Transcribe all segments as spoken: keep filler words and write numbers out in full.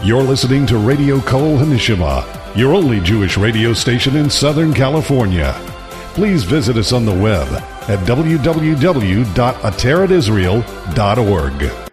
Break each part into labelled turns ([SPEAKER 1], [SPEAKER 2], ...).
[SPEAKER 1] You're listening to Radio Kol Hanishima, your only Jewish radio station in Southern California. Please visit us on the web at w w w dot ateret israel dot org.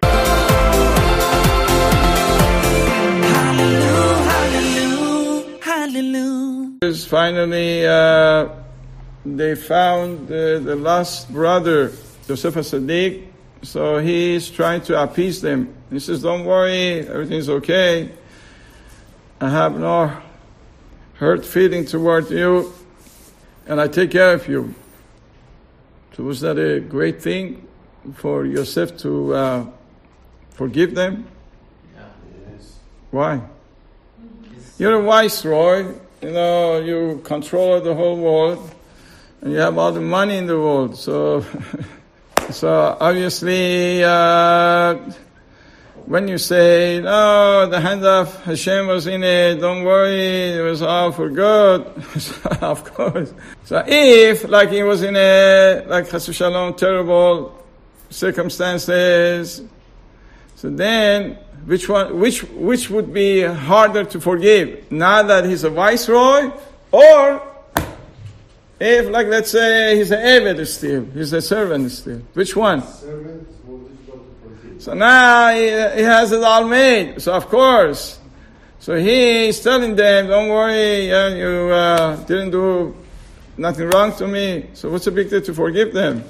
[SPEAKER 2] Finally, uh, they found uh, the lost brother, Yosef HaTzadik, so he's trying to appease them. He says, don't worry, everything's okay. I have no hurt feeling toward you, and I take care of you. So was that a great thing for Yosef to uh, forgive them?
[SPEAKER 3] Yeah, it is.
[SPEAKER 2] Why? You're a viceroy. You know, you control the whole world, and you have all the money in the world. So, so obviously, uh, when you say, "No, the hand of Hashem was in it. Don't worry, it was all for good," of course. So, if like it was in a like Chas v'Shalom terrible circumstances, so then. Which one? Which which would be harder to forgive? Now that he's a viceroy, or if, like, let's say he's an Eved still, he's a servant still. Which one?
[SPEAKER 3] Servant is more difficult to forgive.
[SPEAKER 2] So now he, he has it all made. So of course, so he's telling them, "Don't worry, yeah, you uh, didn't do nothing wrong to me. So what's the big deal to forgive them?"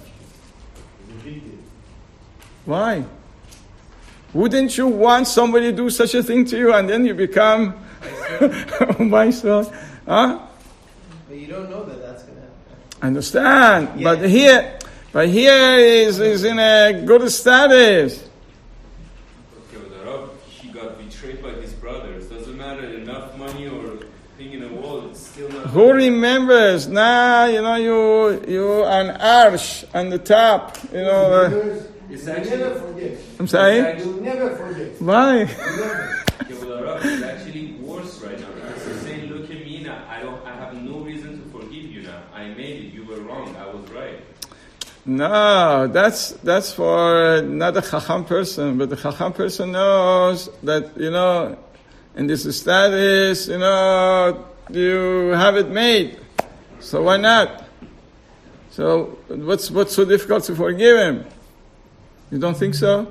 [SPEAKER 2] Why? Wouldn't you want somebody to do such a thing to you and then you become viceroy? Huh?
[SPEAKER 4] But you don't know that that's going to happen.
[SPEAKER 2] I understand.
[SPEAKER 4] Yeah.
[SPEAKER 2] But here, but here is, is in a good status.
[SPEAKER 5] Okay, but the Rav, he got betrayed by his brothers. Doesn't matter enough money or thing in a wall, it's still not...
[SPEAKER 2] Who remembers? Now, you know, you, you an arsh on the top, you know. Uh,
[SPEAKER 5] It's
[SPEAKER 3] You
[SPEAKER 5] actually...
[SPEAKER 3] never forget.
[SPEAKER 2] I'm sorry?
[SPEAKER 3] You never forget.
[SPEAKER 2] Why?
[SPEAKER 3] You never.
[SPEAKER 5] Okay, but the Rav, it's actually worse right now. Because he's saying, look at me now. I don't. I have no reason to forgive you now. I made it. You were wrong. I was right.
[SPEAKER 2] No, that's that's for not a chacham person, but the chacham person knows that, you know, in this status, you know, you have it made. So why not? So what's what's so difficult to forgive him? You don't think so?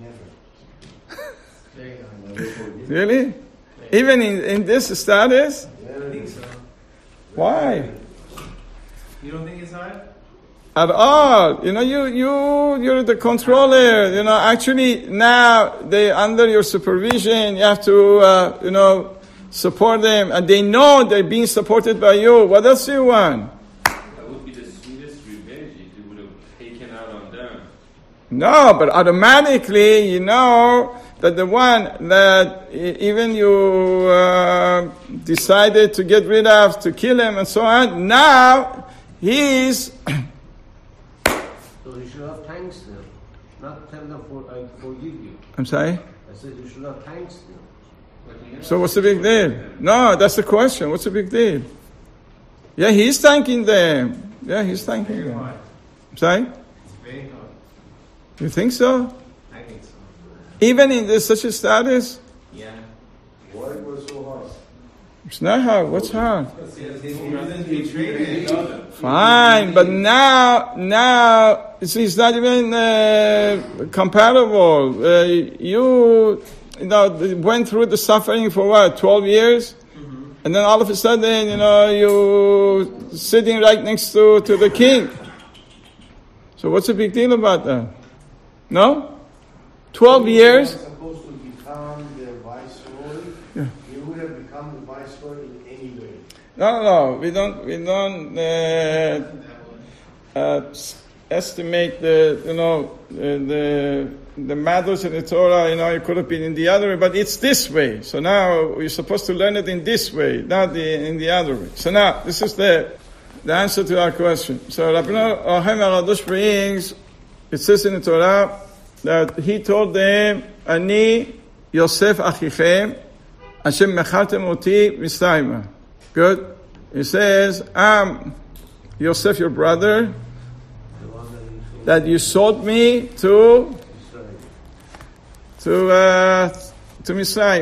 [SPEAKER 3] Never.
[SPEAKER 2] Really? Even in, in this status?
[SPEAKER 4] I don't think so.
[SPEAKER 2] Why?
[SPEAKER 4] You don't think it's hard?
[SPEAKER 2] At all. You know, you, you, you're the controller. You know, actually now they under your supervision. You have to, uh, you know, support them. And they know they're being supported by you. What else do you want?
[SPEAKER 5] That would be the sweetest revenge if you would have taken out on them.
[SPEAKER 2] No, but automatically you know that the one that e- even you uh, decided to get rid of, to kill him and so on, now he's...
[SPEAKER 3] So you should have thanks them. Not tell them for I forgive you.
[SPEAKER 2] I'm sorry?
[SPEAKER 3] I said you should have thanks them.
[SPEAKER 2] So what's the big deal? No, that's the question. What's the big deal? Yeah, he's thanking them. Yeah, he's thanking them. I'm sorry?
[SPEAKER 4] It's very hard.
[SPEAKER 2] You think so?
[SPEAKER 4] I think so.
[SPEAKER 2] Even in this such a status?
[SPEAKER 4] Yeah.
[SPEAKER 3] Why it was so hard?
[SPEAKER 2] It's not hard. What's hard?
[SPEAKER 4] His brothers betrayed him.
[SPEAKER 2] Fine, but now, now, it's, it's not even uh, comparable. Uh, you, you know, went through the suffering for what, twelve years? Mm-hmm. And then all of a sudden, you know, you sitting right next to, to the king. So what's the big deal about that? No? twelve years?
[SPEAKER 3] You were supposed to become the viceroy.
[SPEAKER 2] Yeah.
[SPEAKER 3] You would have become the viceroy in any way.
[SPEAKER 2] No, no, we don't, we don't uh, uh, estimate the, you know, the, the the matters in the Torah. You know, it could have been in the other way, but it's this way. So now we're supposed to learn it in this way, not the, in the other way. So now this is the the answer to our question. So Rabbeinu Ohem HaKadosh brings, it says in the Torah that he told them, "Ani Yosef Achichem, Hashem mechartem oti Mitzrayma." Good. He says, "I'm Yosef, your brother, that you sold me to to uh, to Mitzrayim."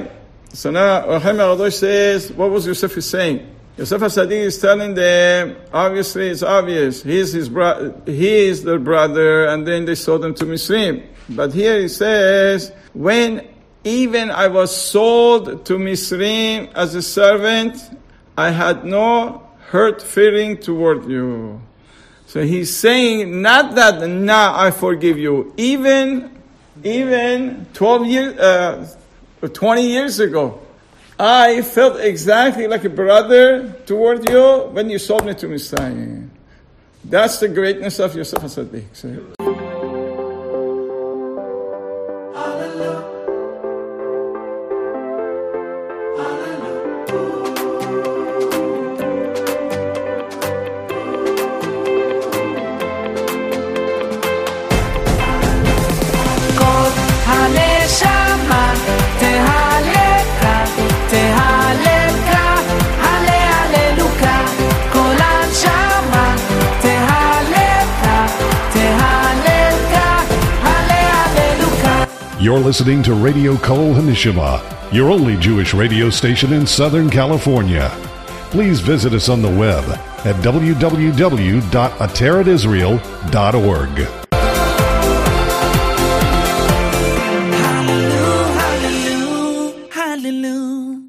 [SPEAKER 2] So now, Chaim HaKadosh says, what was Yosef is saying? Yosef HaTzadik is telling them, obviously it's obvious, he is his bro- he is their brother, and then they sold him to Misrim. But here he says, when even I was sold to Misrim as a servant, I had no hurt feeling toward you. So he's saying, not that now I forgive you, even, even twelve years, uh, twenty years ago, I felt exactly like a brother toward you when you sold me to Mitzrayim. That's the greatness of Yosef HaTzadik. So,
[SPEAKER 1] You're listening to Radio Kol Hanishima, your only Jewish radio station in Southern California. Please visit us on the web at w w w dot ateret israel dot org.
[SPEAKER 6] Hallelujah, hallelujah, hallelujah.